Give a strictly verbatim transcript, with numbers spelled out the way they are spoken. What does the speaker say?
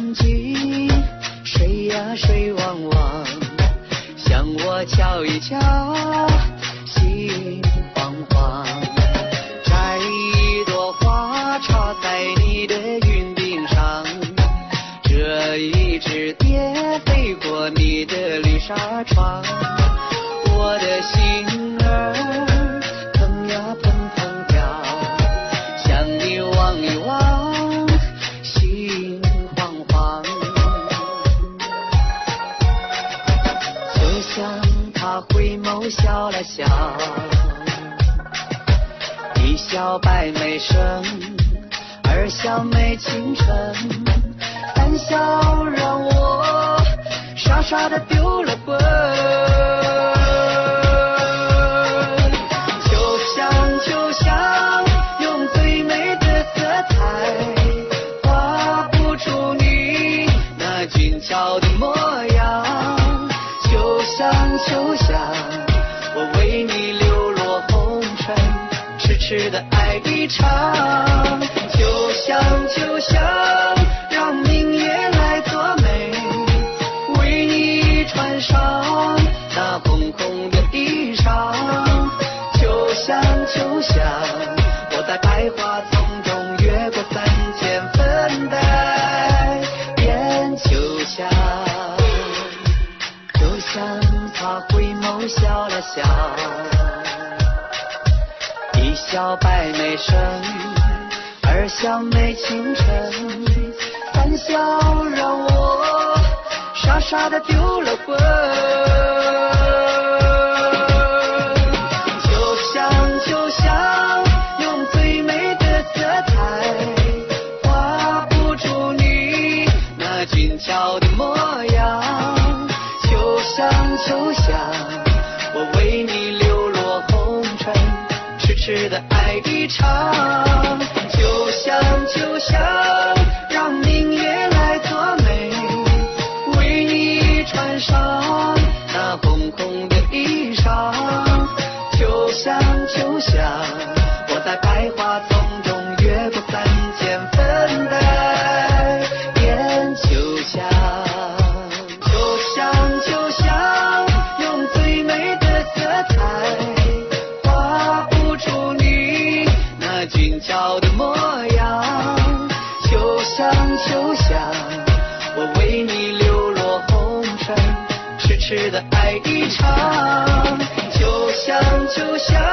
风景，水呀水汪汪，向我瞧一瞧，心慌慌。摘一朵花插在你的云鬓上，这一只蝶飞过你的绿纱窗，我的心儿砰呀砰砰跳，向你望一望，心慌慌。就像他回眸笑了笑，一笑百媚生，二笑美倾城，三笑让我傻傻的丢了魂。就像就像用最美的色彩画不出你那俊俏的模样，就像就像我为你流落红尘，痴痴的爱一场，就像就像让明月来作美，为你穿上那红红的衣裳，就像就像我在百花丛中越过三千分黛眼秋香，就像他回眸笑了笑，一笑百媚生，二笑美倾城，三笑让我傻傻的丢了魂。就像就像用最美的色彩画不出你那俊俏的模样，就像就像我为你流落红尘，痴痴的爱一场，就像就像让明月来作美，为你穿上那红红的衣裳，就像就像我在百花丛中越过三千分黛眼秋香，就像就像用最美的色彩画不出你那俊俏的模样，就像就像我为你流落红尘，痴痴的爱一场，就像就像